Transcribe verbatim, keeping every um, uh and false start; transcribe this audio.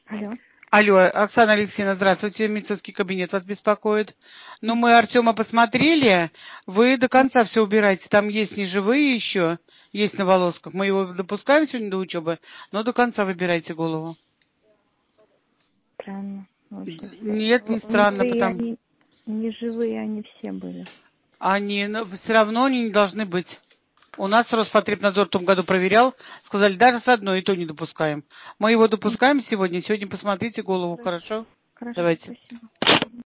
Алло. Алло, Оксана Алексеевна, здравствуйте, медицинский кабинет вас беспокоит. Ну, мы Артема посмотрели, вы до конца все убираете, там есть неживые еще, есть на волосках, мы его допускаем сегодня до учебы, но до конца выбирайте голову. Странно. Очень. Нет, не странно, Живые потому они, не живые они все были. они, но все равно они не должны быть. У нас Роспотребнадзор в том году проверял, сказали, даже с одной и то не допускаем. Мы его допускаем сегодня, сегодня посмотрите голову, хорошо? Хорошо, Давайте. спасибо.